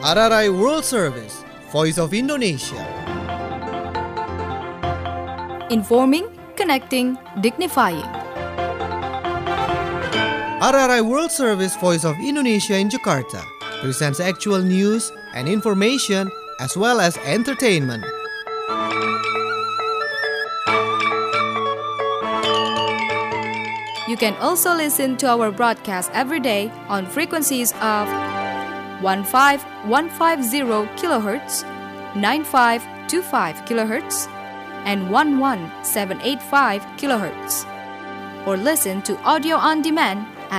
RRI World Service, Voice of Indonesia. Informing, connecting, dignifying. RRI World Service, Voice of Indonesia in Jakarta presents actual news and information as well as entertainment. You can also listen to our broadcast every day on frequencies of 15150 kHz, 9525 kHz, and 11785 kHz. Or listen to audio on demand at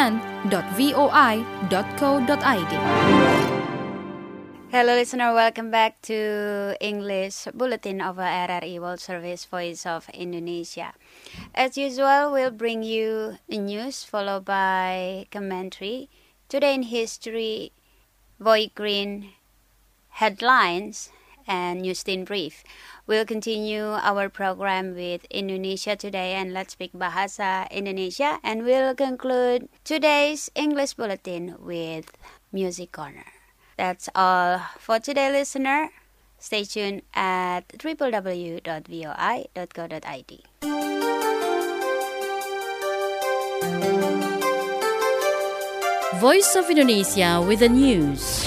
en.voi.co.id. Hello listener, welcome back to English Bulletin of RRI World Service Voice of Indonesia. As usual, we'll bring you the news followed by commentary. Today in history, Voice Green headlines and Newstin brief. We'll continue our program with Indonesia Today and Let's Speak Bahasa Indonesia, and we'll conclude today's English Bulletin with Music Corner. That's all for today, listener. Stay tuned at www.voi.co.id. Voice of Indonesia with the news.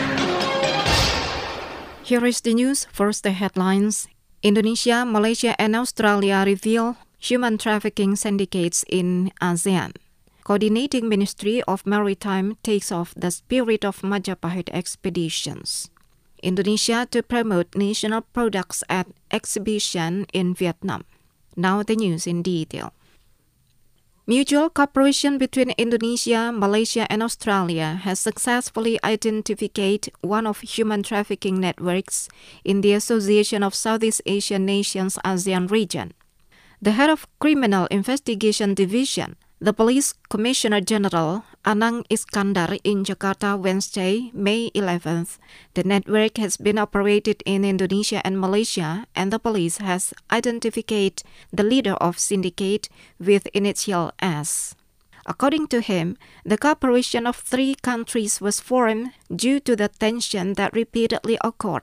Here is the news. First, the headlines. Indonesia, Malaysia, and Australia reveal human trafficking syndicates in ASEAN. Coordinating Ministry of Maritime takes off the spirit of Majapahit expeditions. Indonesia to promote national products at exhibition in Vietnam. Now the news in detail. Mutual cooperation between Indonesia, Malaysia, and Australia has successfully identified one of human trafficking networks in the Association of Southeast Asian Nations ASEAN region. The head of Criminal Investigation Division, the Police Commissioner General Anang Iskandar in Jakarta Wednesday, May 11th, the network has been operated in Indonesia and Malaysia, and the police has identified the leader of syndicate with initial S. According to him, the cooperation of three countries was formed due to the tension that repeatedly occurred.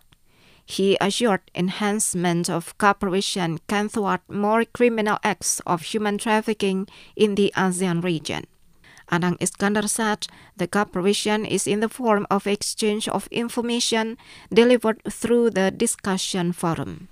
He assured enhancement of cooperation can thwart more criminal acts of human trafficking in the ASEAN region. Anang Iskandar said the cooperation is in the form of exchange of information delivered through the discussion forum.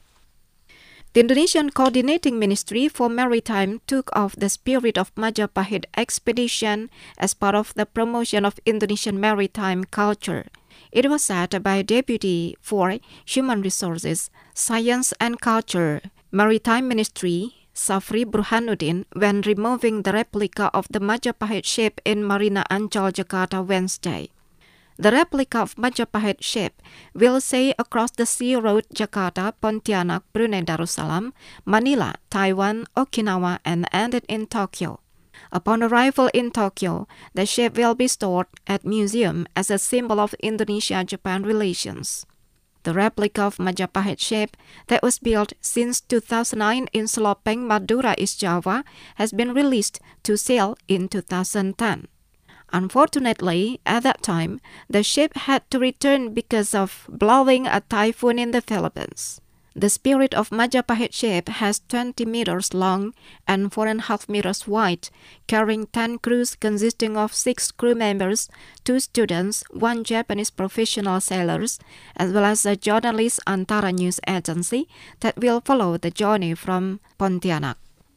The Indonesian Coordinating Ministry for Maritime took off the spirit of Majapahit expedition as part of the promotion of Indonesian maritime culture. It was said by Deputy for Human Resources, Science and Culture, Maritime Ministry, Safri Burhanuddin, when removing the replica of the Majapahit ship in Marina Ancol, Jakarta, Wednesday. The replica of Majapahit ship will sail across the sea road Jakarta, Pontianak, Brunei Darussalam, Manila, Taiwan, Okinawa, and ended in Tokyo. Upon arrival in Tokyo, the ship will be stored at museum as a symbol of Indonesia-Japan relations. The replica of Majapahit ship that was built since 2009 in Selopeng, Madura, East Java, has been released to sail in 2010. Unfortunately, at that time, the ship had to return because of blowing a typhoon in the Philippines. The spirit of Majapahit ship has 20 meters long and 4.5 meters wide, carrying 10 crews consisting of 6 crew members, 2 students, 1 Japanese professional sailors, as well as a journalist Antara News Agency that will follow the journey from Pontianak.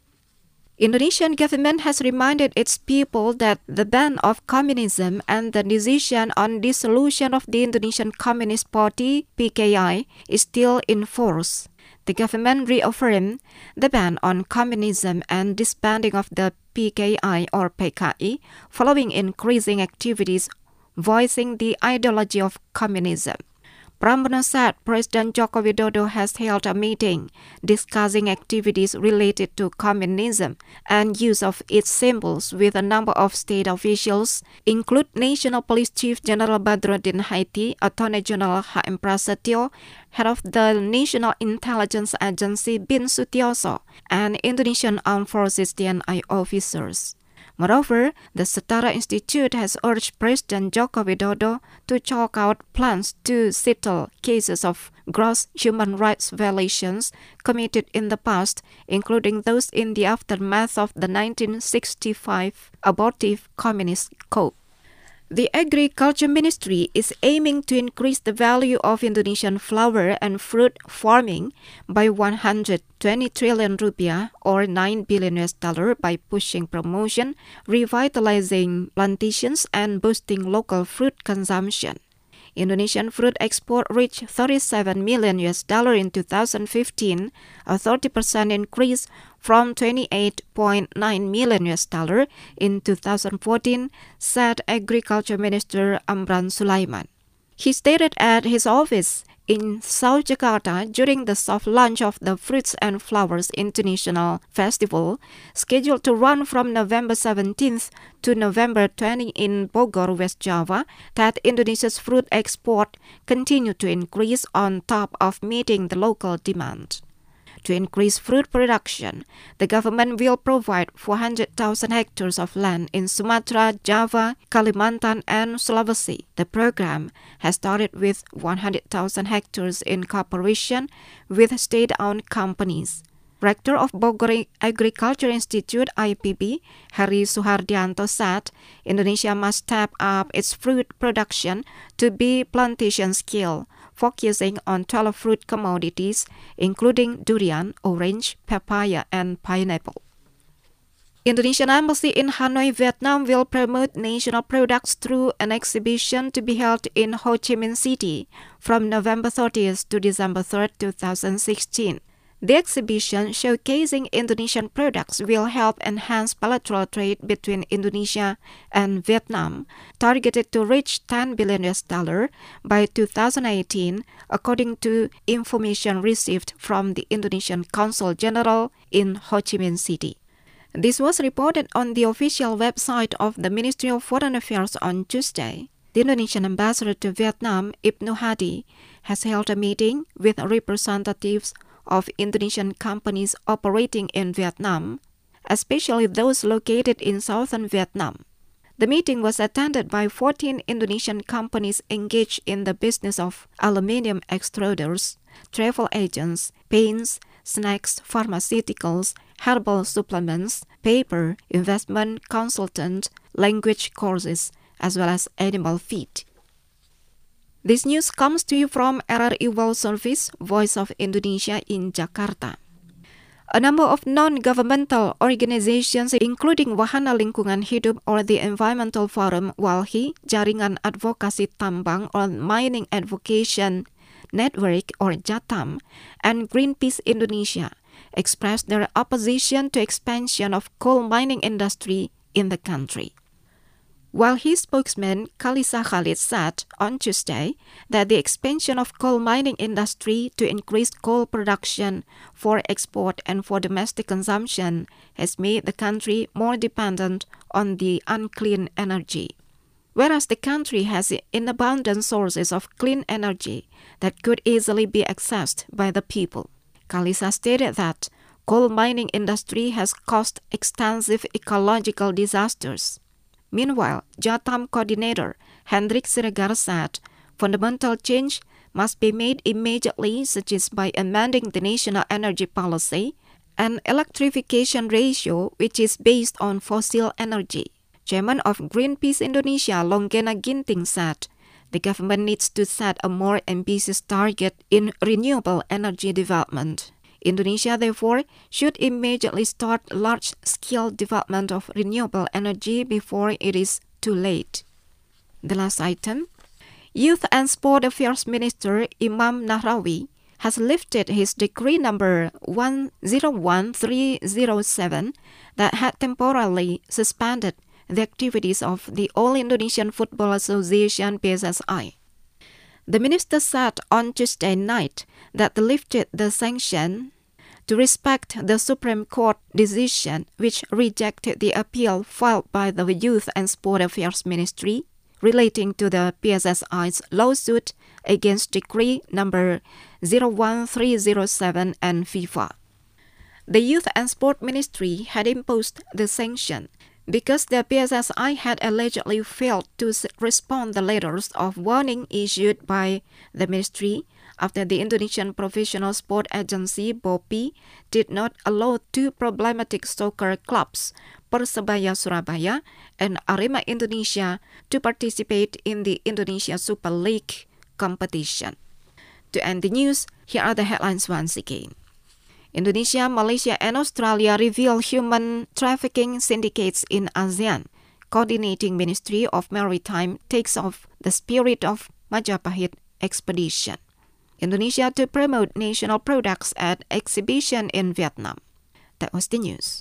Indonesian government has reminded its people that the ban of communism and the decision on dissolution of the Indonesian Communist Party, PKI, is still in force. The government reaffirmed the ban on communism and disbanding of the PKI or PKI following increasing activities voicing the ideology of communism. Pramono said President Joko Widodo has held a meeting discussing activities related to communism and use of its symbols with a number of state officials, include National Police Chief General Badrodin Haiti, Attorney General H.M. Prasetyo, Head of the National Intelligence Agency Bin Sutioso, and Indonesian Armed Forces TNI officers. Moreover, the Setara Institute has urged President Joko Widodo to chalk out plans to settle cases of gross human rights violations committed in the past, including those in the aftermath of the 1965 abortive communist coup. The Agriculture Ministry is aiming to increase the value of Indonesian flower and fruit farming by 120 trillion rupiah or $9 billion by pushing promotion, revitalizing plantations, and boosting local fruit consumption. Indonesian fruit export reached $37 million in 2015, a 30% increase from $28.9 million in 2014, said Agriculture Minister Amran Sulaiman. He stated at his office in South Jakarta during the soft launch of the Fruits and Flowers International Festival, scheduled to run from November 17th to November 20 in Bogor, West Java, that Indonesia's fruit export continued to increase on top of meeting the local demand. To increase fruit production, the government will provide 400,000 hectares of land in Sumatra, Java, Kalimantan, and Sulawesi. The program has started with 100,000 hectares in cooperation with state-owned companies. Rector of Bogor Agriculture Institute (IPB), Heri Suhardianto, said Indonesia must step up its fruit production to be plantation scale, focusing on 12 fruit commodities, including durian, orange, papaya, and pineapple. Indonesian Embassy in Hanoi, Vietnam will promote national products through an exhibition to be held in Ho Chi Minh City from November 30th to December 3rd, 2016. The exhibition showcasing Indonesian products will help enhance bilateral trade between Indonesia and Vietnam, targeted to reach $10 billion by 2018, according to information received from the Indonesian Consul General in Ho Chi Minh City. This was reported on the official website of the Ministry of Foreign Affairs on Tuesday. The Indonesian ambassador to Vietnam, Ibnu Hadi, has held a meeting with representatives of Indonesian companies operating in Vietnam, especially those located in southern Vietnam. The meeting was attended by 14 Indonesian companies engaged in the business of aluminium extruders, travel agents, paints, snacks, pharmaceuticals, herbal supplements, paper, investment consultant, language courses, as well as animal feed. This news comes to you from RRI World Service, Voice of Indonesia in Jakarta. A number of non-governmental organizations, including Wahana Lingkungan Hidup or the Environmental Forum Walhi, Jaringan Advokasi Tambang or Mining Advocation Network or JATAM, and Greenpeace Indonesia, expressed their opposition to expansion of coal mining industry in the country. While his spokesman, Kalisa Khalid, said on Tuesday that the expansion of coal mining industry to increase coal production for export and for domestic consumption has made the country more dependent on the unclean energy. Whereas the country has in abundant sources of clean energy that could easily be accessed by the people. Kalisa stated that coal mining industry has caused extensive ecological disasters. Meanwhile, JATAM coordinator Hendrik Siregar said fundamental change must be made immediately, such as by amending the national energy policy and electrification ratio, which is based on fossil energy. Chairman of Greenpeace Indonesia, Longgena Ginting, said the government needs to set a more ambitious target in renewable energy development. Indonesia, therefore, should immediately start large-scale development of renewable energy before it is too late. The last item. Youth and Sport Affairs Minister Imam Nahrawi has lifted his decree number 101307 that had temporarily suspended the activities of the All Indonesian Football Association (PSSI). The minister said on Tuesday night that they lifted the sanction to respect the Supreme Court decision which rejected the appeal filed by the Youth and Sport Affairs Ministry relating to the PSSI's lawsuit against Decree number 01307 and FIFA. The Youth and Sport Ministry had imposed the sanction because the PSSI had allegedly failed to respond to the letters of warning issued by the ministry after the Indonesian Professional Sport Agency (BOPI) did not allow two problematic soccer clubs, Persebaya Surabaya and Arema Indonesia, to participate in the Indonesia Super League competition. To end the news, here are the headlines once again. Indonesia, Malaysia, and Australia reveal human trafficking syndicates in ASEAN. Coordinating Ministry of Maritime takes off the spirit of Majapahit expedition. Indonesia to promote national products at exhibition in Vietnam. That was the news.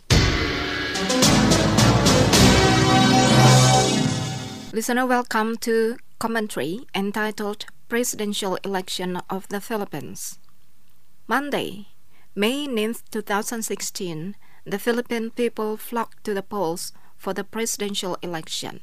Listener, welcome to commentary entitled Presidential Election of the Philippines. Monday, May 9, 2016, the Philippine people flocked to the polls for the presidential election.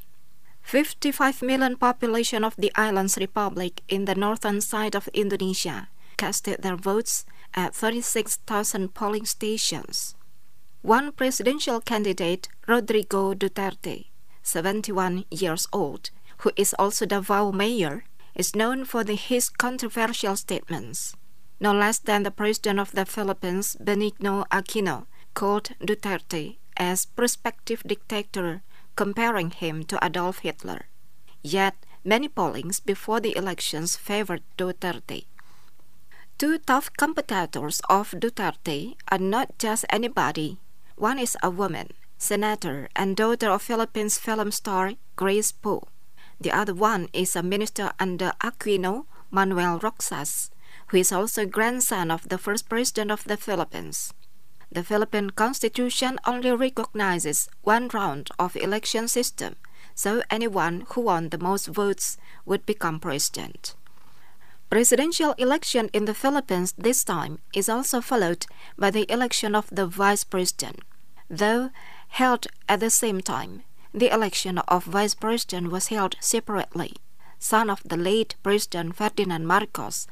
55 million population of the island's republic in the northern side of Indonesia casted their votes at 36,000 polling stations. One presidential candidate, Rodrigo Duterte, 71 years old, who is also Davao mayor, is known for his controversial statements. No less than the president of the Philippines, Benigno Aquino, called Duterte as prospective dictator, comparing him to Adolf Hitler. Yet, many pollings before the elections favored Duterte. Two tough competitors of Duterte are not just anybody. One is a woman, senator and daughter of Philippines film star Grace Poe. The other one is a minister under Aquino, Manuel Roxas, who is also grandson of the first president of the Philippines. The Philippine Constitution only recognizes one round of election system, so anyone who won the most votes would become president. Presidential election in the Philippines this time is also followed by the election of the vice president. Though held at the same time, the election of vice president was held separately. Son of the late President Ferdinand Marcos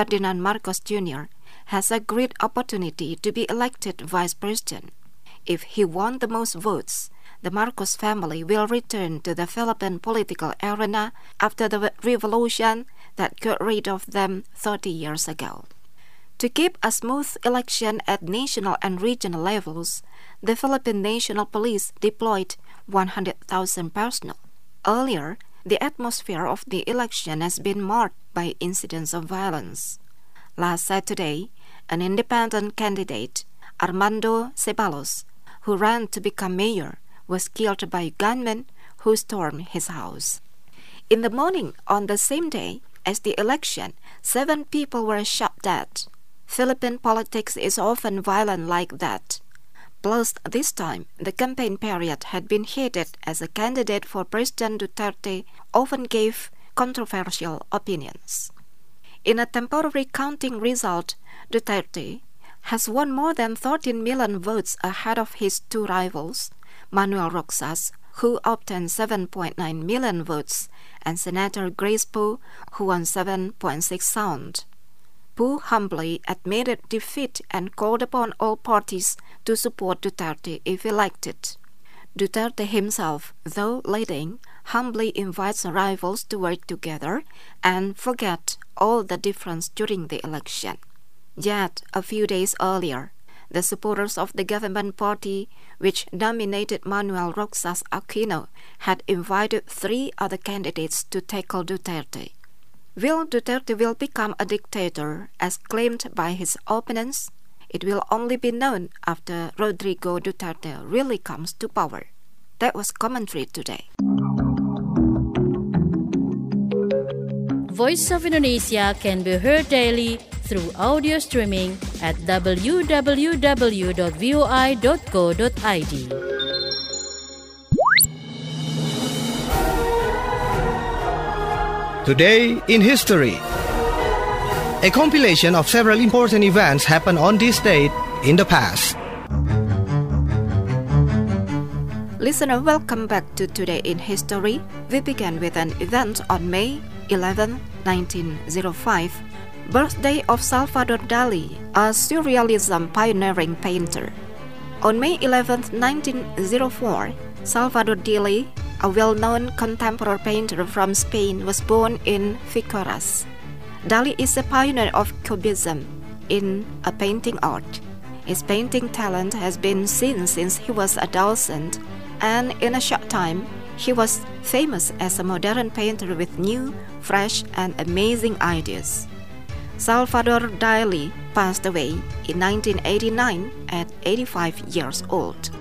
Jr., has a great opportunity to be elected vice president. If he won the most votes, the Marcos family will return to the Philippine political arena after the revolution that got rid of them 30 years ago. To keep a smooth election at national and regional levels, the Philippine National Police deployed 100,000 personnel. Earlier, the atmosphere of the election has been marked by incidents of violence. Last Saturday, an independent candidate, Armando Ceballos, who ran to become mayor, was killed by gunmen who stormed his house. In the morning on the same day as the election, 7 people were shot dead. Philippine politics is often violent like that. Plus, this time, the campaign period had been heated as a candidate for President Duterte often gave controversial opinions. In a temporary counting result, Duterte has won more than 13 million votes ahead of his two rivals, Manuel Roxas, who obtained 7.9 million votes, and Senator Grace Poe, who won 7.6,000. Poe humbly admitted defeat and called upon all parties to support Duterte if elected. Duterte himself, though leading, humbly invites rivals to work together and forget all the difference during the election. Yet, a few days earlier, the supporters of the government party, which nominated Manuel Roxas Aquino, had invited 3 other candidates to tackle Duterte. Will Duterte become a dictator, as claimed by his opponents? It will only be known after Rodrigo Duterte really comes to power. That was commentary today. Voice of Indonesia can be heard daily through audio streaming at www.voi.co.id. Today in History. A compilation of several important events happened on this date in the past. Listener, welcome back to Today in History. We begin with an event on May 11, 1905, birthday of Salvador Dali, a surrealism pioneering painter. On May 11, 1904, Salvador Dalí, a well-known contemporary painter from Spain, was born in Figueras. Dalí is a pioneer of Cubism in a painting art. His painting talent has been seen since he was adolescent, and in a short time, he was famous as a modern painter with new, fresh, and amazing ideas. Salvador Dalí passed away in 1989 at 85 years old.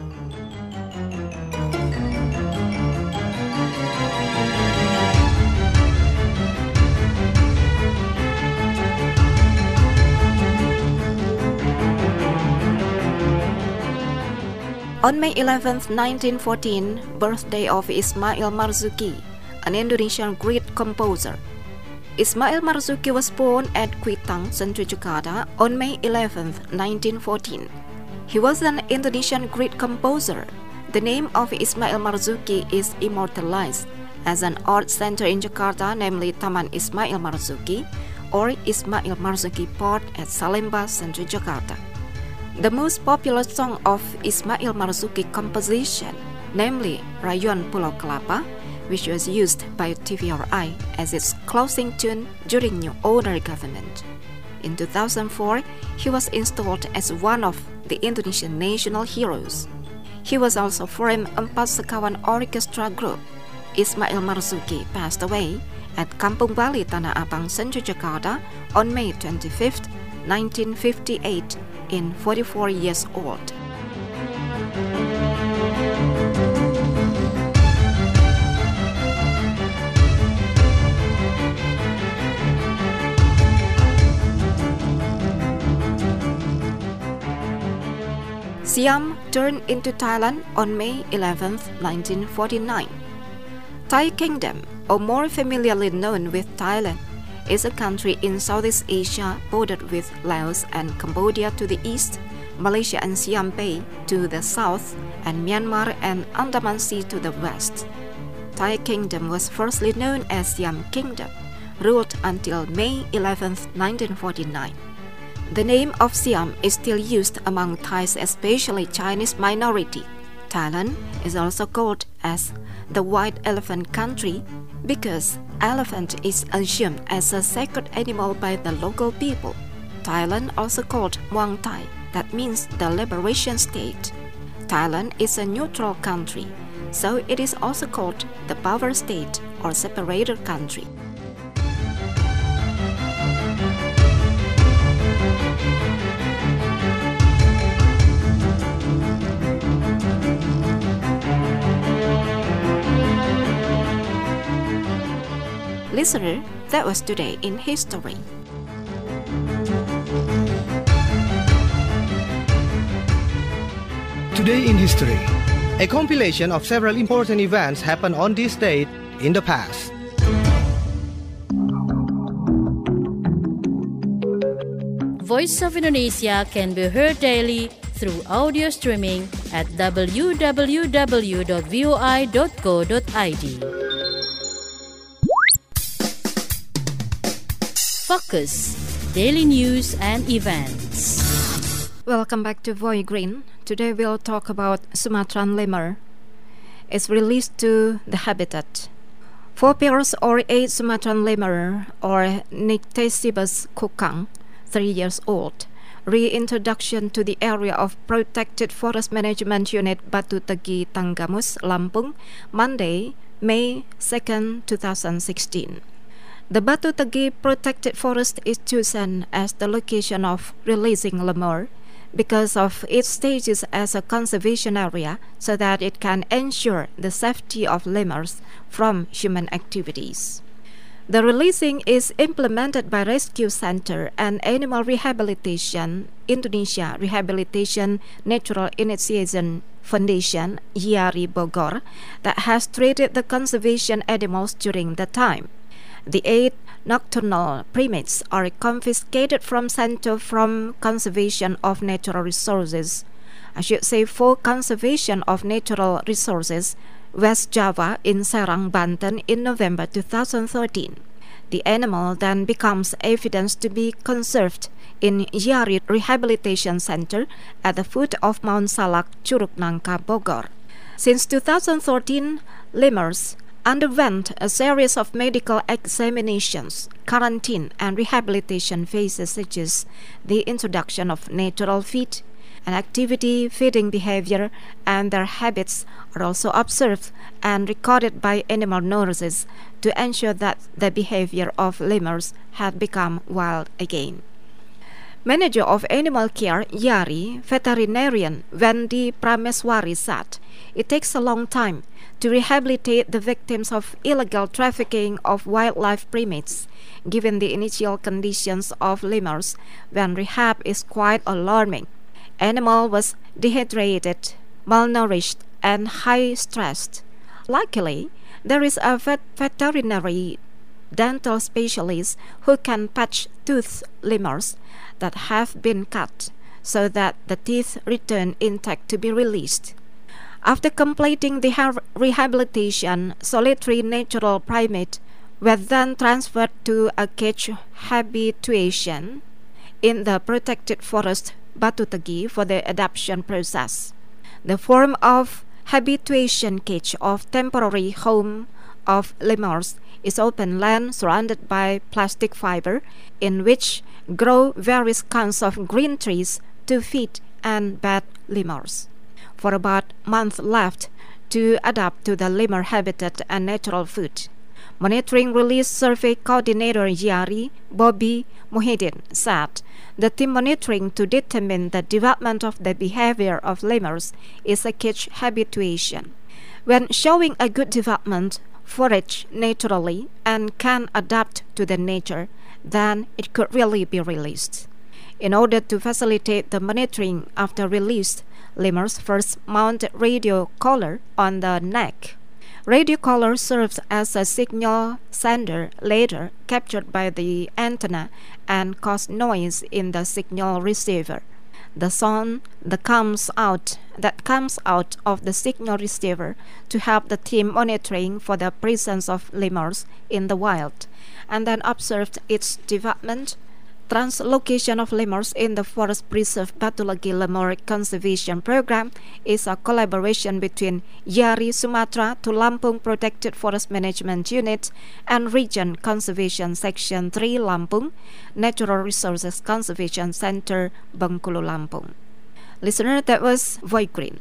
On May 11, 1914, birthday of Ismail Marzuki, an Indonesian great composer. Ismail Marzuki was born at Kuitang, Central Jakarta on May 11, 1914. He was an Indonesian great composer. The name of Ismail Marzuki is immortalized as an art center in Jakarta, namely Taman Ismail Marzuki or Ismail Marzuki Park at Salemba, Central Jakarta. The most popular song of Ismail Marzuki composition, namely Rayuan Pulau Kelapa, which was used by TVRI as its closing tune during New Order government. In 2004, he was installed as one of the Indonesian national heroes. He was also formed Empat Sekawan Orchestra Group. Ismail Marzuki passed away at Kampung Bali, Tanah Abang, Central Jakarta on May 25, 1958, in 44 years old. Siam turned into Thailand on May 11, 1949. Thai Kingdom, or more familiarly known with Thailand, is a country in Southeast Asia bordered with Laos and Cambodia to the east, Malaysia and Siam Bay to the south, and Myanmar and Andaman Sea to the west. Thai Kingdom was firstly known as Siam Kingdom, ruled until May 11, 1949. The name of Siam is still used among Thais, especially Chinese minority. Thailand is also called as the White Elephant Country because elephant is assumed as a sacred animal by the local people. Thailand also called Muang Thai, that means the liberation state. Thailand is a neutral country, so it is also called the power state or separated country. Listener, that was Today in History. Today in History, a compilation of several important events happened on this date in the past. Voice of Indonesia can be heard daily through audio streaming at www.voi.co.id. Focus, daily news and events. Welcome back to Voi Green. Today we'll talk about Sumatran lemur. It's released to the habitat. 4 pairs or 8 Sumatran lemur or Nycticebus kukang, 3 years old, reintroduction to the area of Protected Forest Management Unit Batu Tegi Tanggamus, Lampung, Monday, May 2, 2016. The Batu Tegi Protected Forest is chosen as the location of releasing lemur because of its status as a conservation area so that it can ensure the safety of lemurs from human activities. The releasing is implemented by Rescue Center and Animal Rehabilitation Indonesia Rehabilitation Natural Initiation Foundation, YARI Bogor, that has treated the conservation animals during the time. The 8 nocturnal primates are confiscated from Center from Conservation of Natural Resources. For Conservation of Natural Resources, West Java in Serang, Banten in November 2013. The animal then becomes evidence to be conserved in YARI Rehabilitation Center at the foot of Mount Salak, Curug Nangka, Bogor. Since 2013, lemurs underwent a series of medical examinations, quarantine, and rehabilitation phases such as the introduction of natural feed and activity, feeding behavior, and their habits are also observed and recorded by animal nurses to ensure that the behavior of lemurs had become wild again. Manager of Animal Care, YARI, veterinarian Wendy Prameswari said, it takes a long time to rehabilitate the victims of illegal trafficking of wildlife primates, given the initial conditions of lemurs when rehab is quite alarming. Animal was dehydrated, malnourished, and high-stressed. Luckily, there is a veterinary dental specialist who can patch tooth lemurs that have been cut so that the teeth return intact to be released. After completing the rehabilitation, solitary natural primates were then transferred to a cage habitation in the protected forest Batu Tegi for the adoption process. The form of habituation cage of temporary home of lemurs is open land surrounded by plastic fiber in which grow various kinds of green trees to feed and bed lemurs. For about a month left to adapt to the lemur habitat and natural food. Monitoring Release Survey Coordinator YARI, Bobby Muhyiddin, said the team monitoring to determine the development of the behavior of lemurs is a cage habituation. When showing a good development, forage naturally, and can adapt to the nature, then it could really be released. In order to facilitate the monitoring after release, lemurs first mount radio collar on the neck. Radio collar serves as a signal sender later captured by the antenna and cause noise in the signal receiver. The sound that comes out of the signal receiver to help the team monitoring for the presence of lemurs in the wild, and then observed its development. Translocation of lemurs in the Forest Preserve Batu Legi Lemur Conservation Program is a collaboration between YARI Sumatra to Lampung Protected Forest Management Unit and Region Conservation Section 3 Lampung, Natural Resources Conservation Center, Bengkulu, Lampung. Listener, that was Voice Green.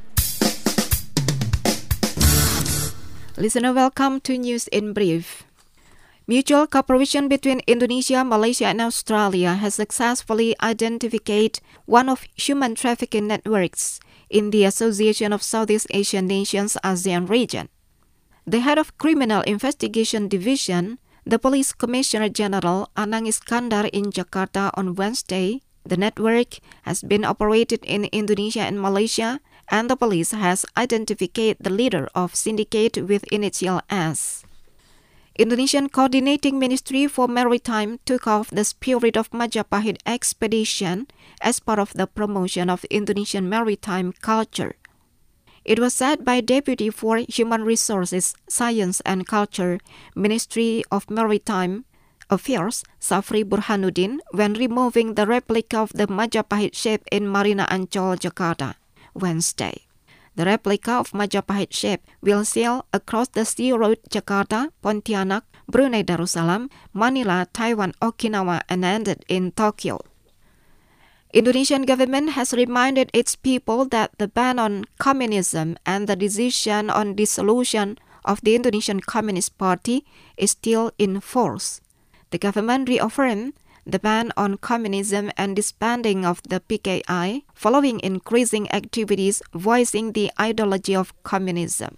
Listener, welcome to News in Brief. Mutual cooperation between Indonesia, Malaysia, and Australia has successfully identified one of human trafficking networks in the Association of Southeast Asian Nations ASEAN region. The head of Criminal Investigation Division, the Police Commissioner General Anang Iskandar in Jakarta on Wednesday, the network has been operated in Indonesia and Malaysia, and the police has identified the leader of syndicate with initial S. Indonesian Coordinating Ministry for Maritime took off the Spirit of Majapahit expedition as part of the promotion of Indonesian maritime culture. It was said by Deputy for Human Resources, Science and Culture, Ministry of Maritime Affairs, Safri Burhanuddin, when removing the replica of the Majapahit ship in Marina Ancol, Jakarta, Wednesday. The replica of Majapahit ship will sail across the sea route Jakarta, Pontianak, Brunei Darussalam, Manila, Taiwan, Okinawa, and ended in Tokyo. Indonesian government has reminded its people that the ban on communism and the decision on dissolution of the Indonesian Communist Party is still in force. The government reaffirmed the ban on communism and disbanding of the PKI following increasing activities voicing the ideology of communism.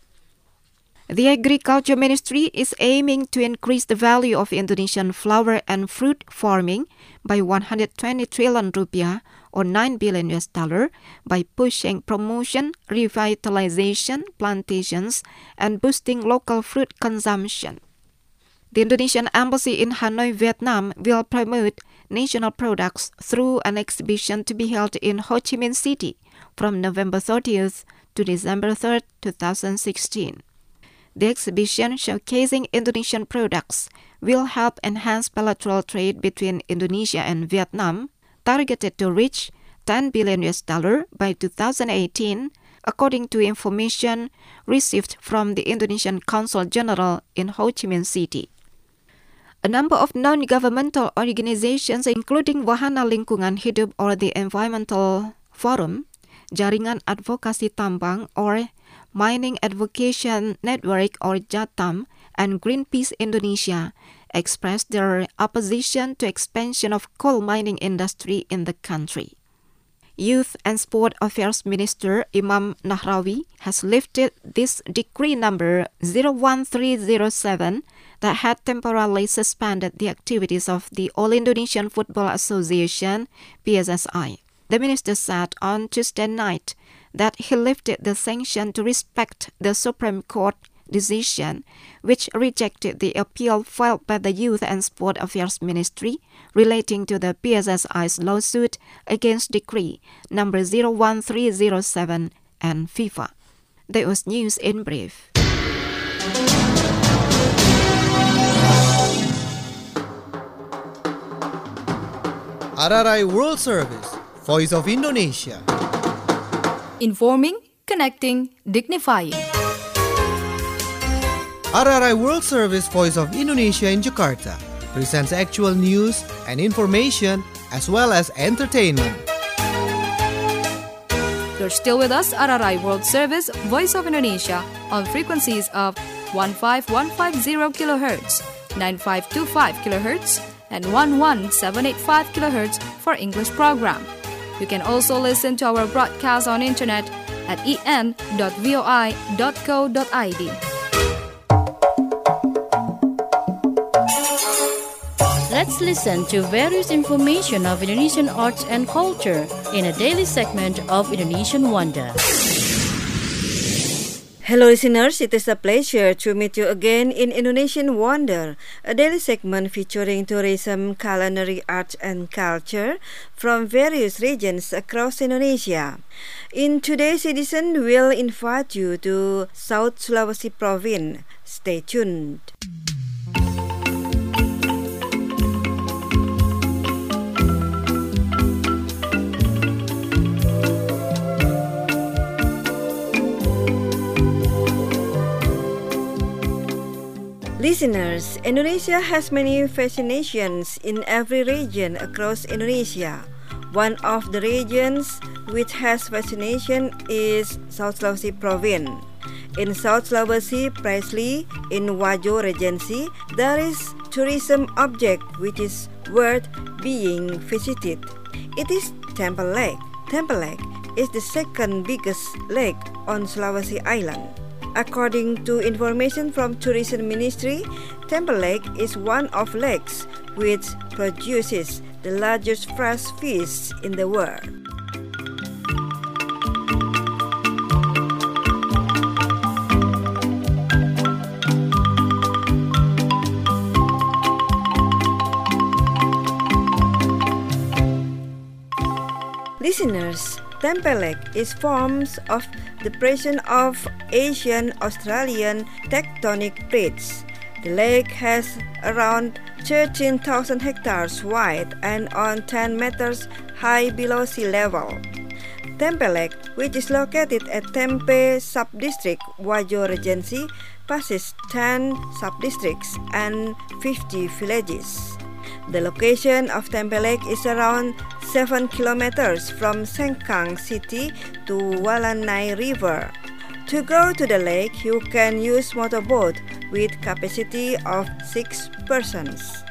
The Agriculture Ministry is aiming to increase the value of Indonesian flower and fruit farming by 120 trillion rupiah or $9 billion by pushing promotion, revitalization, plantations, and boosting local fruit consumption. The Indonesian Embassy in Hanoi, Vietnam will promote national products through an exhibition to be held in Ho Chi Minh City from November 30th to December 3rd, 2016. The exhibition showcasing Indonesian products will help enhance bilateral trade between Indonesia and Vietnam, targeted to reach $10 billion by 2018, according to information received from the Indonesian Consul General in Ho Chi Minh City. A number of non-governmental organizations, including Wahana Lingkungan Hidup or the Environmental Forum, Jaringan Advokasi Tambang or Mining Advocation Network or JATAM, and Greenpeace Indonesia, expressed their opposition to expansion of coal mining industry in the country. Youth and Sport Affairs Minister Imam Nahrawi has lifted this decree number 01307 that had temporarily suspended the activities of the All Indonesian Football Association, PSSI. The minister said on Tuesday night that he lifted the sanction to respect the Supreme Court decision, which rejected the appeal filed by the Youth and Sport Affairs Ministry relating to the PSSI's lawsuit against Decree number 01307 and FIFA. That was news in brief. RRI World Service, Voice of Indonesia. Informing, connecting, dignifying. RRI World Service Voice of Indonesia in Jakarta presents actual news and information as well as entertainment. You're still with us, RRI World Service, Voice of Indonesia, on frequencies of 15150 kHz, 9525 kHz, and 11785 kHz for English program. You can also listen to our broadcast on internet at en.voi.co.id. Let's listen to various information of Indonesian arts and culture in a daily segment of Indonesian Wonder. Hello listeners, it is a pleasure to meet you again in Indonesian Wonder, a daily segment featuring tourism, culinary arts and culture from various regions across Indonesia. In today's edition, we'll invite you to South Sulawesi Province. Stay tuned. Listeners, Indonesia has many fascinations in every region across Indonesia. One of the regions which has fascination is South Sulawesi Province. In South Sulawesi, precisely in Wajo Regency, there is tourism object which is worth being visited. It is Temple Lake. Temple Lake is the second biggest lake on Sulawesi Island. According to information from Tourism Ministry, Temple Lake is one of lakes which produces the largest fresh fish in the world. Listeners, Temple Lake is formed of depression of Asian-Australian tectonic plates. The lake has around 13,000 hectares wide and on 10 meters high below sea level. Tempe Lake, which is located at Tempe Subdistrict, Wajo Regency, passes 10 subdistricts and 50 villages. The location of Tempe Lake is around 7 kilometers from Sengkang City to Walanai River. To go to the lake, you can use motorboat with capacity of 6 persons.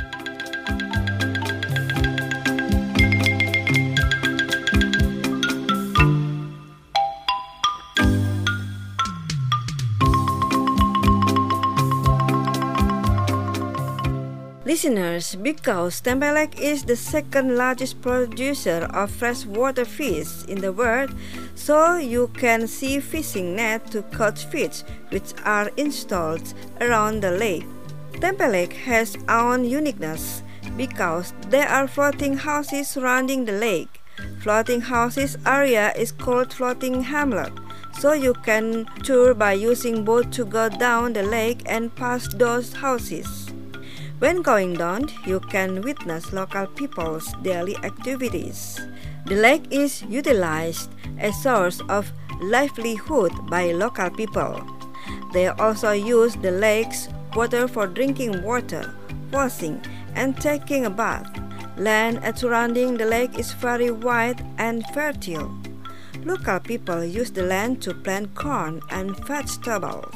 Listeners, because Tempe Lake is the second largest producer of freshwater fish in the world, so you can see fishing nets to catch fish which are installed around the lake. Tempe Lake has own uniqueness because there are floating houses surrounding the lake. Floating houses area is called floating hamlet, so you can tour by using boat to go down the lake and past those houses. When going down, you can witness local people's daily activities. The lake is utilized as a source of livelihood by local people. They also use the lake's water for drinking water, washing, and taking a bath. Land surrounding the lake is very wide and fertile. Local people use the land to plant corn and vegetables.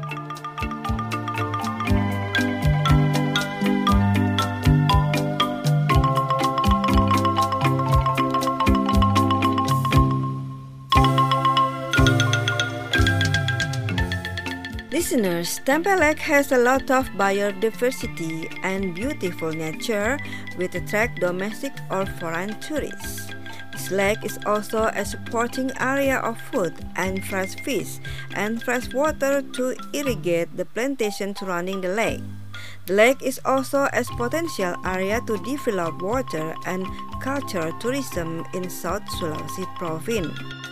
Listeners, Tempe Lake has a lot of biodiversity and beautiful nature which attract domestic or foreign tourists. This lake is also a supporting area of food and fresh fish and fresh water to irrigate the plantation surrounding the lake. The lake is also a potential area to develop water and cultural tourism in South Sulawesi province.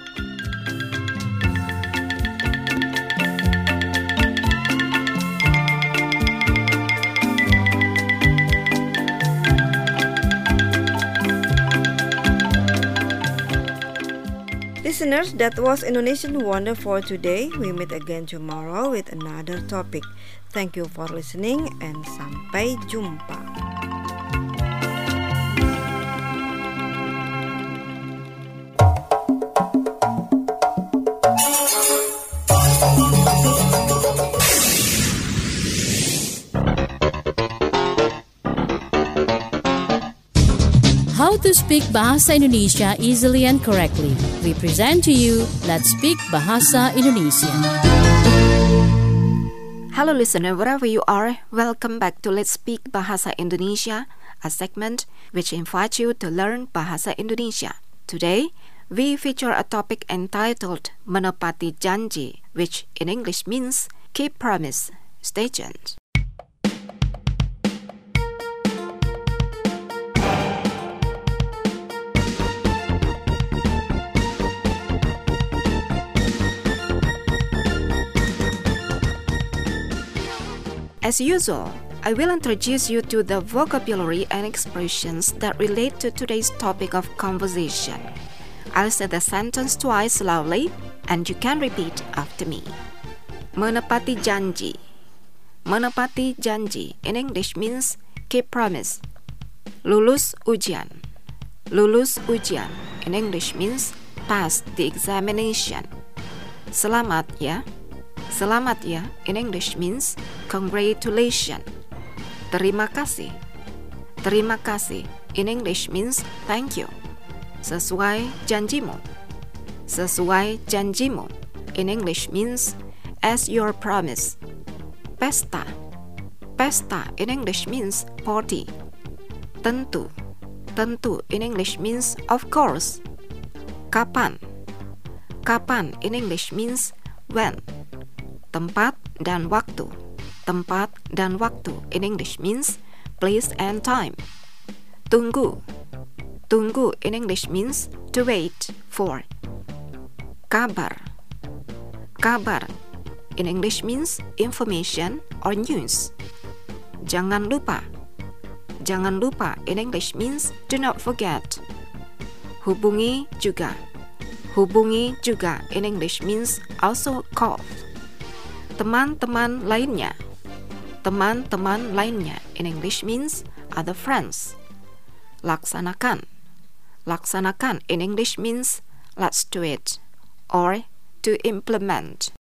Listeners, that was Indonesian Wonder for today. We meet again tomorrow with another topic. Thank you for listening and sampai jumpa. How to speak Bahasa Indonesia easily and correctly. We present to you Let's Speak Bahasa Indonesia. Hello listener, wherever you are, welcome back to Let's Speak Bahasa Indonesia, a segment which invites you to learn Bahasa Indonesia. Today, we feature a topic entitled Menepati Janji, which in English means keep promise. Stay tuned. As usual, I will introduce you to the vocabulary and expressions that relate to today's topic of conversation. I'll say the sentence twice slowly, and you can repeat after me. Menepati janji. Menepati janji in English means keep promise. Lulus ujian. Lulus ujian in English means pass the examination. Selamat ya. Selamat ya in English means congratulations. Terima kasih. Terima kasih in English means thank you. Sesuai janjimu. Sesuai janjimu in English means as your promise. Pesta. Pesta in English means party. Tentu. Tentu in English means of course. Kapan. Kapan in English means when. Tempat dan waktu. Tempat dan waktu in English means place and time. Tunggu. Tunggu in English means to wait for. Kabar. Kabar in English means information or news. Jangan lupa. Jangan lupa in English means do not forget. Hubungi juga. Hubungi juga in English means also call. Teman-teman lainnya. Teman-teman lainnya in English means other friends. Laksanakan. Laksanakan in English means let's do it or to implement.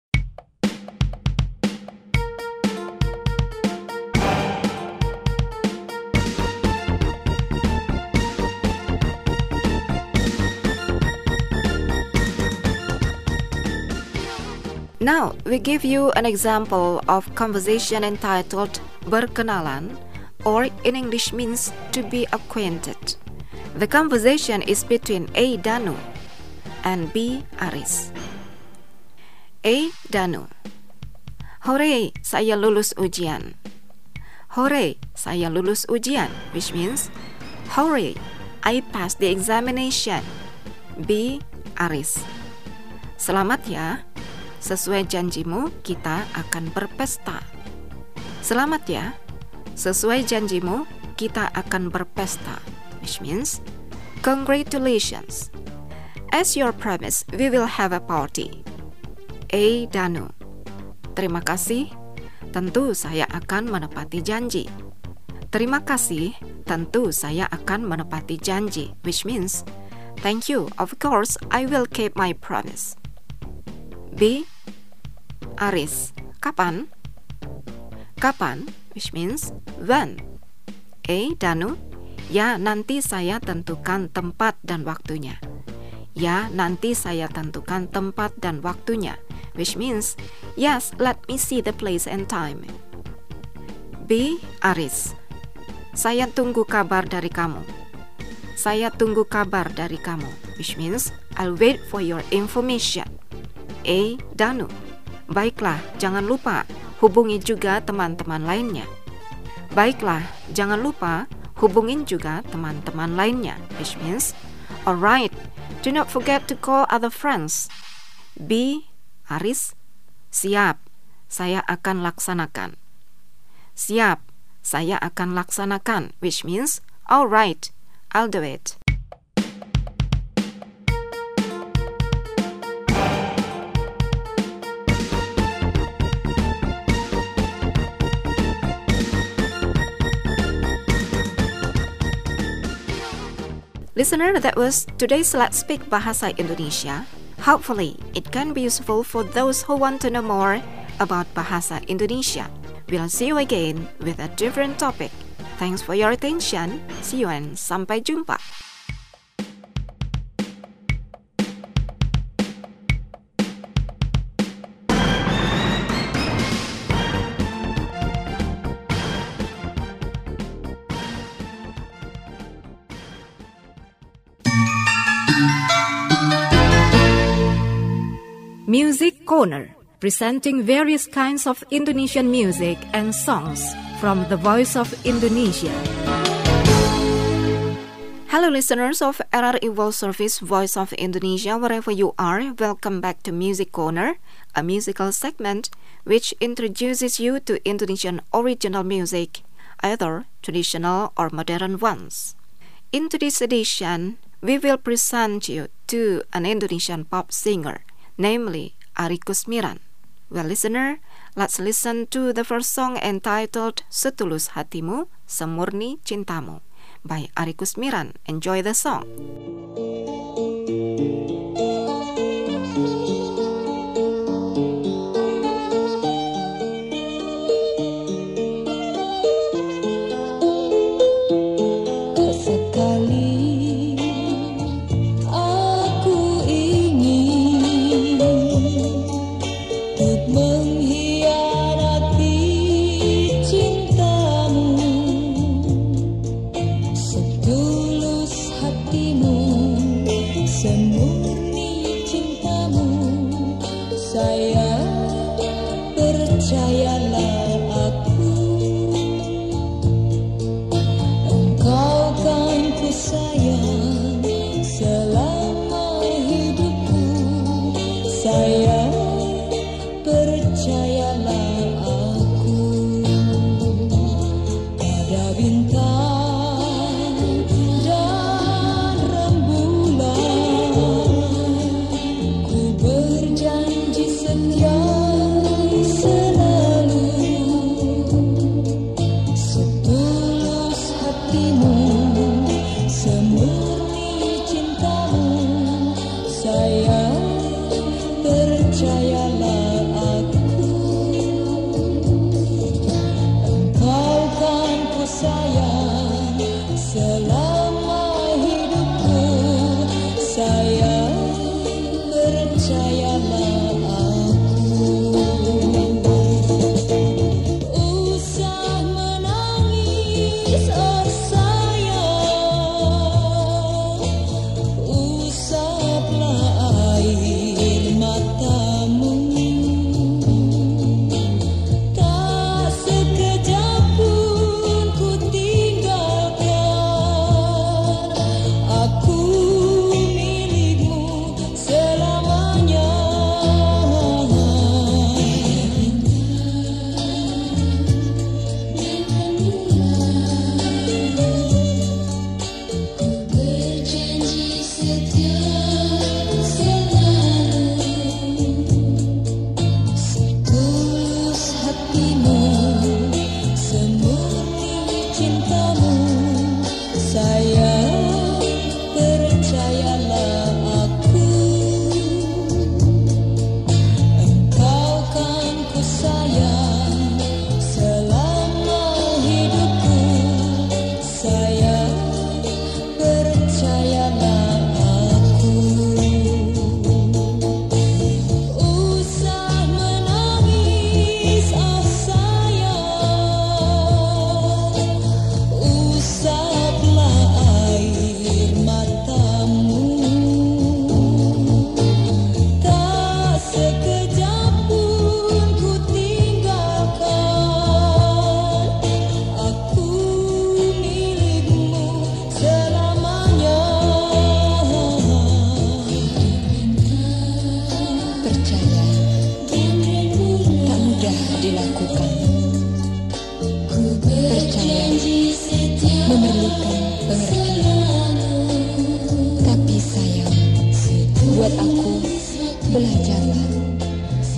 Now, we give you an example of conversation entitled berkenalan, or in English means to be acquainted. The conversation is between A. Danu and B. Aris. A. Danu. Hooray, saya lulus ujian. Hooray, saya lulus ujian, which means hooray, I passed the examination. B. Aris. Selamat ya. Sesuai janjimu, kita akan berpesta. Selamat ya. Sesuai janjimu, kita akan berpesta. Which means, congratulations. As your promise, we will have a party. A. Danu. Terima kasih, tentu saya akan menepati janji. Terima kasih, tentu saya akan menepati janji, which means, thank you, of course, I will keep my promise. B. Aris. Kapan? Kapan, which means, when. A. Danu. Ya, nanti saya tentukan tempat dan waktunya. Ya, nanti saya tentukan tempat dan waktunya, which means, yes, let me see the place and time. B. Aris. Saya tunggu kabar dari kamu. Saya tunggu kabar dari kamu, which means, I'll wait for your information. A. Danu. Baiklah, jangan lupa, hubungi juga teman-teman lainnya. Baiklah, jangan lupa, hubungin juga teman-teman lainnya, which means, alright, do not forget to call other friends. B. Aris. Siap, saya akan laksanakan. Siap, saya akan laksanakan, which means, alright, I'll do it. Listener, that was today's Let's Speak Bahasa Indonesia. Hopefully, it can be useful for those who want to know more about Bahasa Indonesia. We'll see you again with a different topic. Thanks for your attention. See you and sampai jumpa. Music Corner, presenting various kinds of Indonesian music and songs from the Voice of Indonesia. Hello listeners of RRI World Service Voice of Indonesia, wherever you are, welcome back to Music Corner, a musical segment which introduces you to Indonesian original music, either traditional or modern ones. In today's edition, we will present you to an Indonesian pop singer, namely Arie Kusmiran. Well, listener, let's listen to the first song entitled Setulus Hatimu, Semurni Cintamu by Arie Kusmiran. Enjoy the song. Janji setia selalu.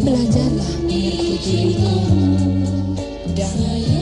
Belajarlah menyetujui itu dan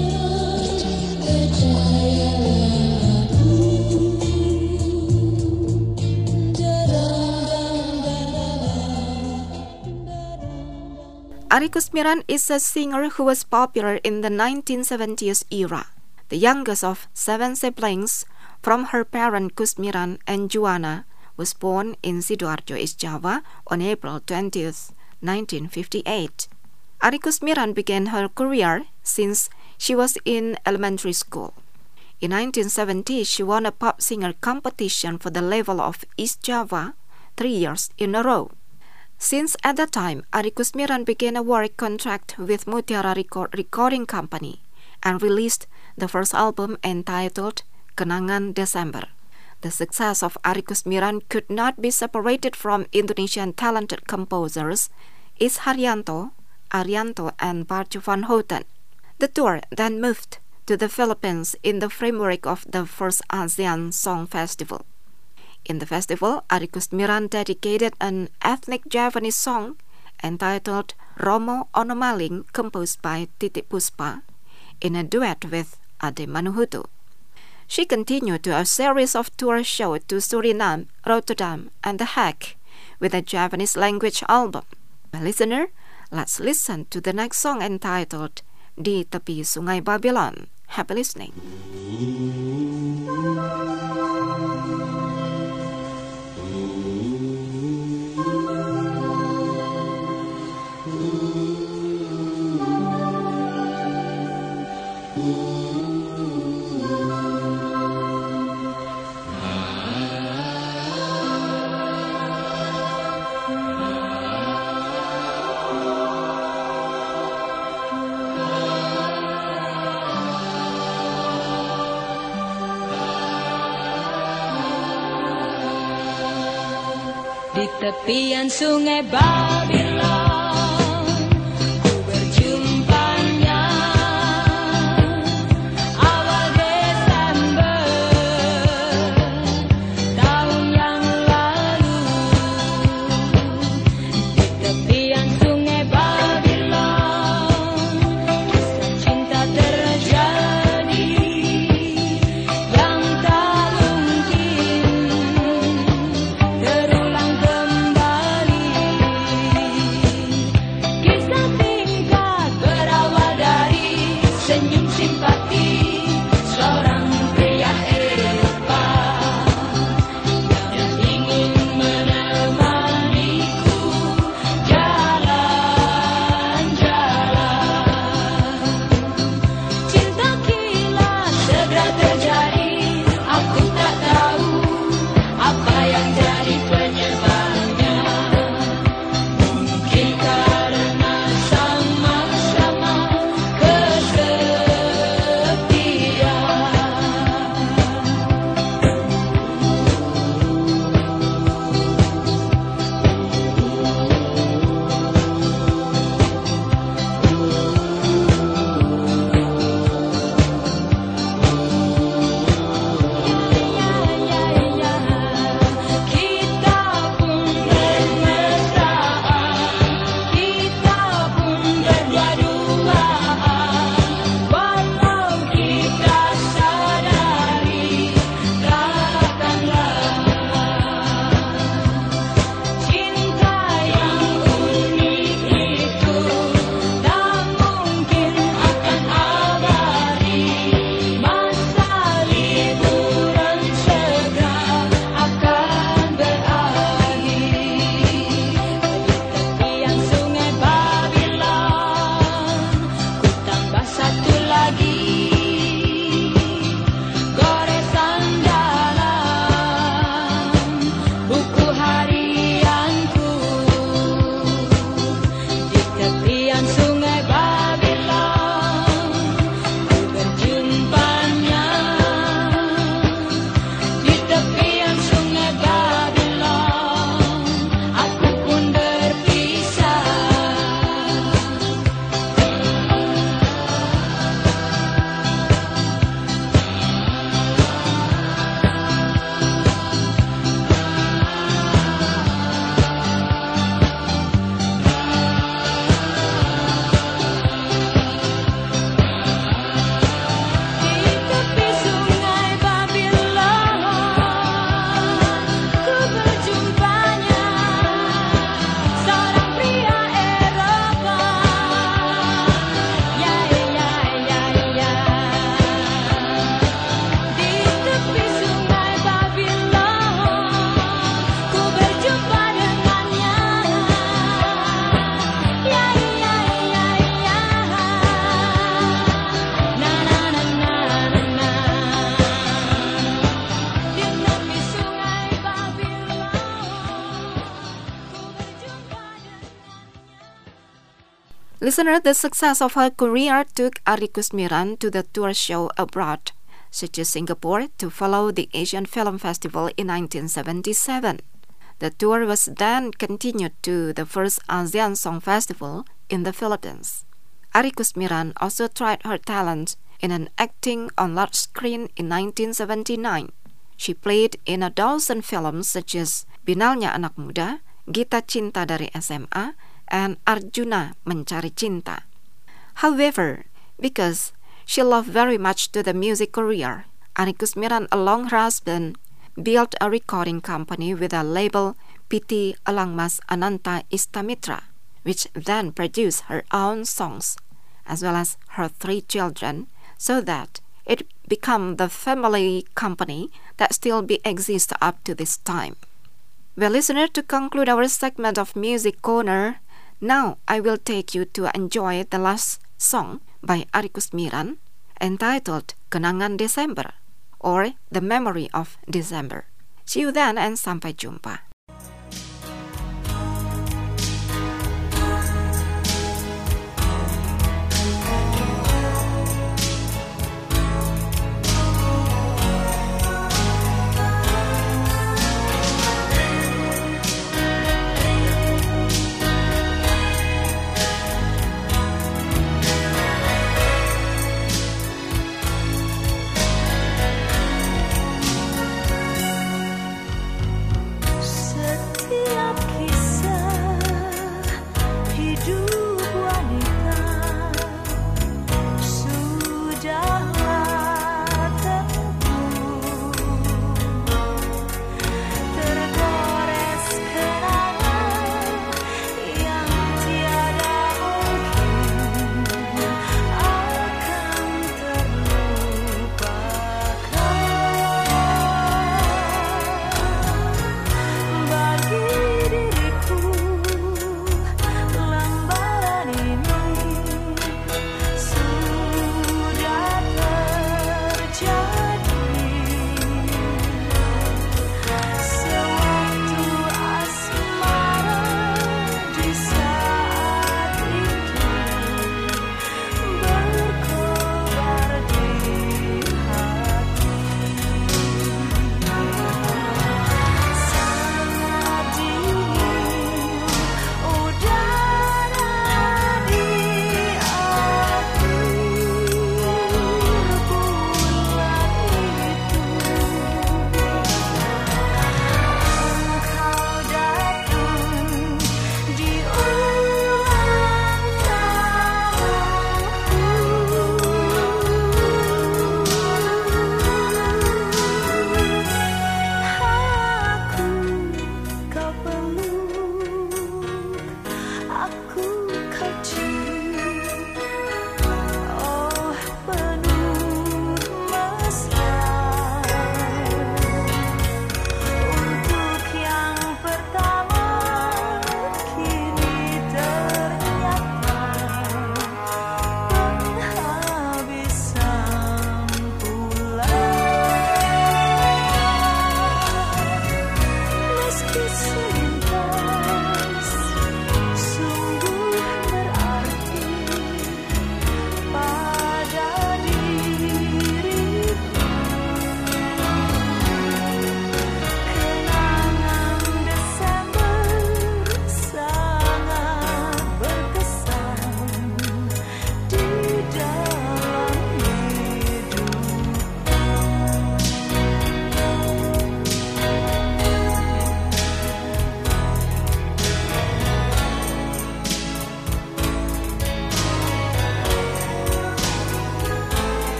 Ari Kusmiran is a singer who was popular in the 1970s era. The youngest of 7 siblings from her parents Kusmiran and Juwana was born in Sidoarjo, East Java on April 20th, 1958. Ari Kusmiran began her career since she was in elementary school. In 1970, she won a pop singer competition for the level of East Java 3 years in a row. Since at that time, Ari Kusmiran began a work contract with Mutiara Recording Company and released the first album entitled Kenangan Desember. The success of Ari Kusmiran could not be separated from Indonesian talented composers Is Haryanto, Arianto, and Barjo van Houten. The tour then moved to the Philippines in the framework of the first ASEAN Song Festival. In the festival, Ari Kusmiran dedicated an ethnic Javanese song entitled Romo Onomaling, composed by Titik Puspa, in a duet with Ade Manuhutu. She continued to a series of tour shows to Suriname, Rotterdam, and The Hague with a Javanese language album. Listener, let's listen to the next song entitled Di Tepi Sungai Babylon. Happy listening. Di tepian sungai Babylon ku berjumpanya awal Desember tahun yang lalu. Di tepian sungai Babylon kisah cinta terjadi yang tak mungkin terulang kembali. Listener, the success of her career took Ari Kusmiran to the tour show abroad, such as Singapore, to follow the Asian Film Festival in 1977. The tour was then continued to the first ASEAN Song Festival in the Philippines. Ari Kusmiran also tried her talent in an acting on large screen in 1979. She played in a dozen films such as Binalnya Anak Muda, Gita Cinta dari SMA, and Arjuna Mencari Cinta. However, because she loved very much to the music career, Ari Kusmiran, along her husband, built a recording company with a label PT Alangmas Ananta Istamitra, which then produced her own songs, as well as her 3 children, so that it became the family company that still exists up to this time. Well, listener, to conclude our segment of Music Corner, now I will take you to enjoy the last song by Ari Kusmiran, entitled Kenangan Desember, or The Memory of December. See you then and sampai jumpa.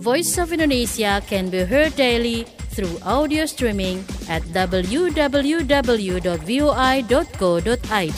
Voice of Indonesia can be heard daily through audio streaming at www.voi.co.id.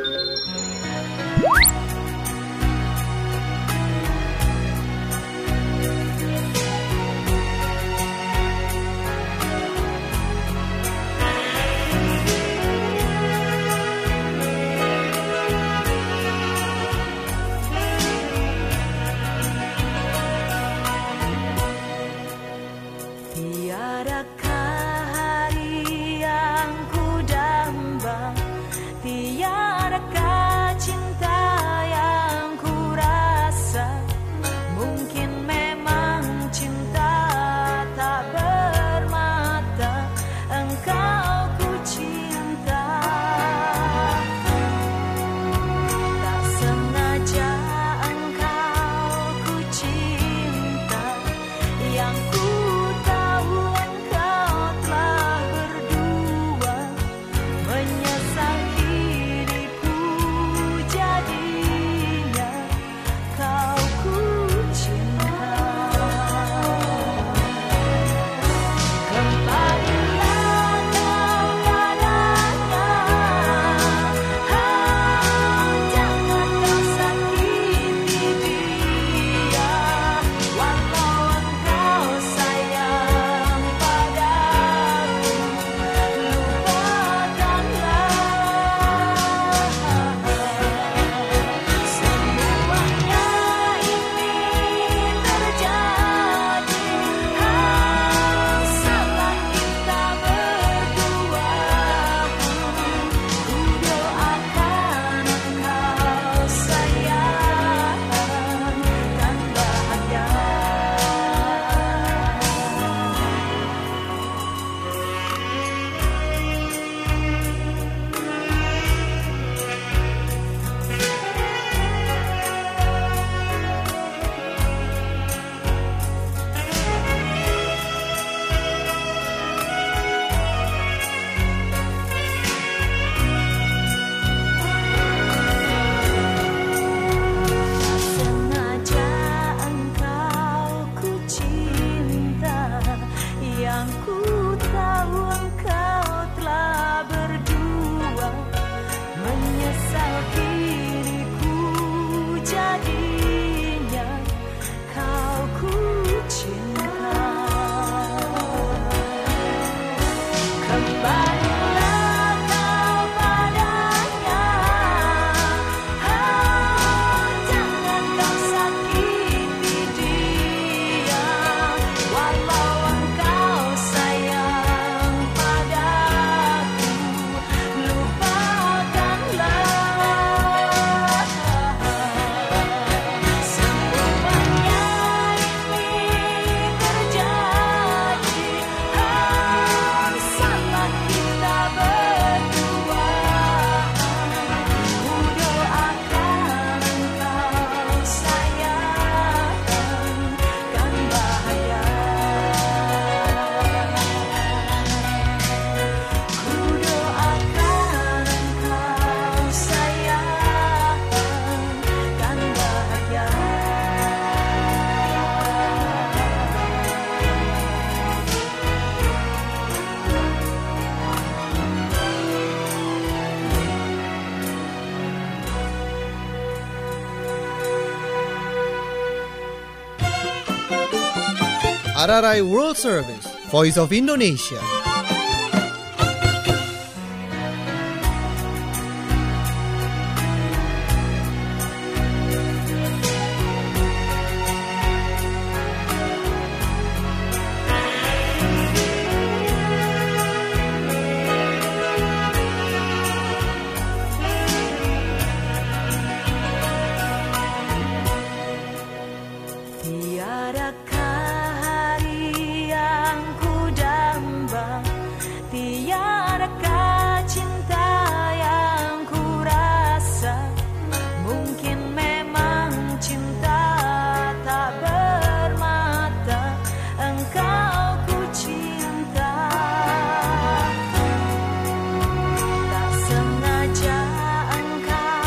RRI World Service, Voice of Indonesia.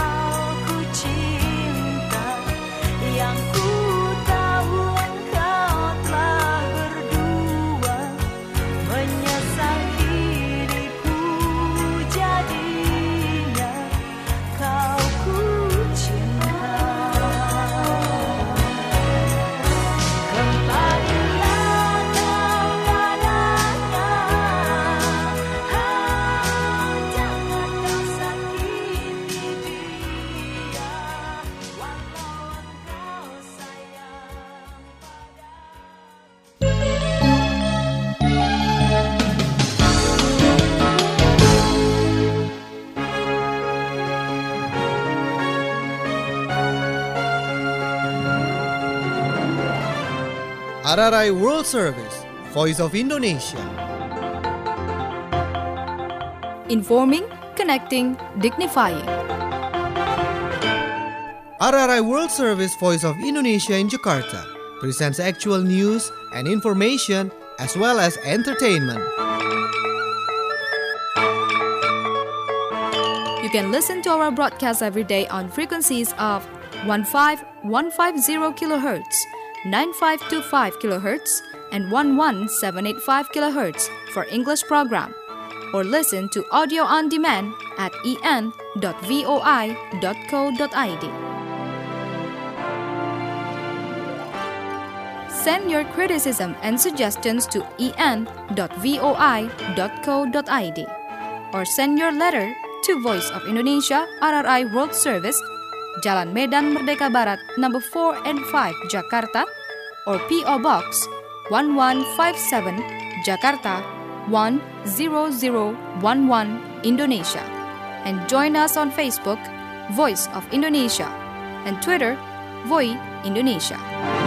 Yang ku tahu engkau RRI World Service, Voice of Indonesia. Informing, connecting, dignifying. RRI World Service, Voice of Indonesia in Jakarta presents actual news and information as well as entertainment. You can listen to our broadcast every day on frequencies of 15150 kHz, 9525 kHz, and 11785 kHz for English program, or listen to audio on demand at en.voi.co.id. Send your criticism and suggestions to en.voi.co.id or send your letter to Voice of Indonesia RRI World Service, Jalan Medan Merdeka Barat, number 4 and 5, Jakarta, or P.O. Box 1157, Jakarta 10011, Indonesia. And join us on Facebook, Voice of Indonesia, and Twitter, Voi Indonesia.